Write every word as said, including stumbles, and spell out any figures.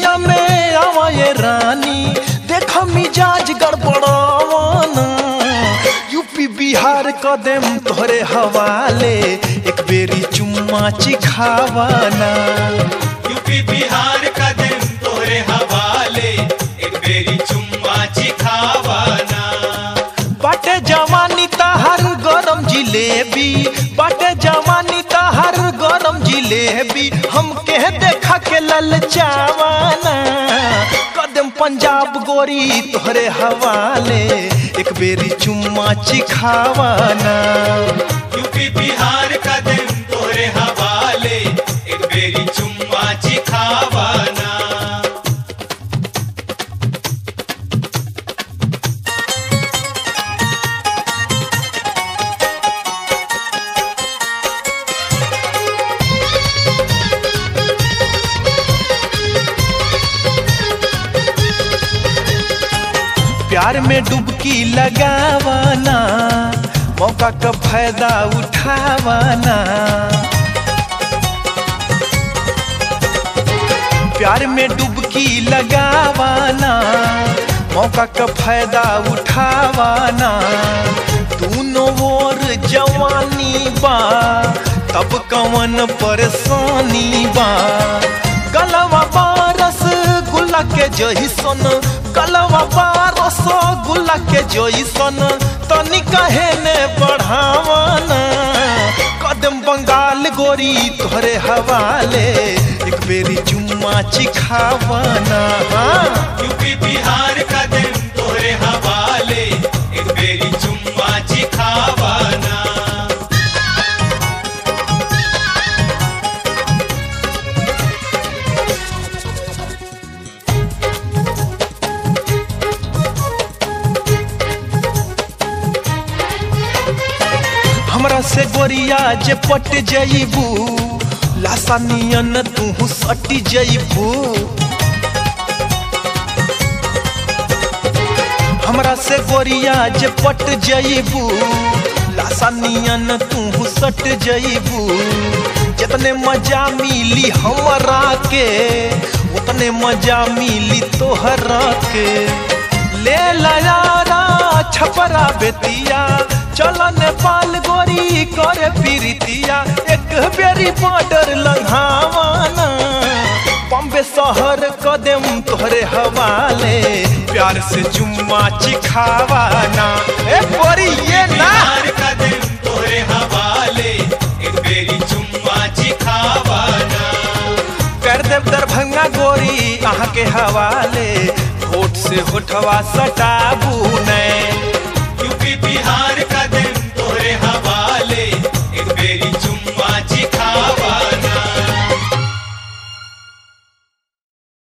बहिया में आवा ये रानी देखा मिजाज गड़बड़ावाना यूपी बिहार कदम तोहरे हवाले एक बेरी चुम्मा चिखावाना यूपी बिहार कदम तोहरे हवाले एक बेरी चुम्मा चिखावाना बाटे जवानी तहर गरम जिलेबी बाटे जवानी तहर गरम जिलेबी हम कह देखा के ललचावाना कदम पंजाब गोरी तोहरे हवाले एक बेरी चुम्मा चिखावाना यूपी बिहार कदम तोहरे हवाले एक बेरी चुम्मा चिखावाना प्यार में डुबकी लगावाना मौका का फायदा उठावाना प्यार में डुबकी लगावाना मौका का फायदा उठावाना दोनों ओर जवानी बा तब कवन परेशानी बा गलवा बारस गुल्ला के जइसन गलवा बारस गुल्ला के जइसन तनी कहे ने बढ़ावाना कदम बंगाल गोरी तोहरे हवाले एक बेरी चुम्मा चिखावाना यूपी बिहार कदम तोहरे हवाले एक बेरी चुम्मा चिखावाना हमरा से गोरिया जे पट जइबू लासा नियन तू सटी जइबू हमरा से गोरिया जे पट जइबू लासा नियन तू सट जइबू जितने मजा मिली हमरा के उतने मजा मिली तोहरा के ले लायारा छपरा बेतिया चला नेपाल गोरी करे पीरितिया एक बेरी बॉर्डर लंघावाना बॉम्बे शहर कदम तोहरे हवाले प्यार से चुम्मा चिखावाना ए गोरी ये ना कदम तोहरे हवाले एक बेरी चुम्मा चिखावाना कर देव दरभंगा गोरी आहा के हवाले होठ से होठवा सटाबू ने यूपी बिहार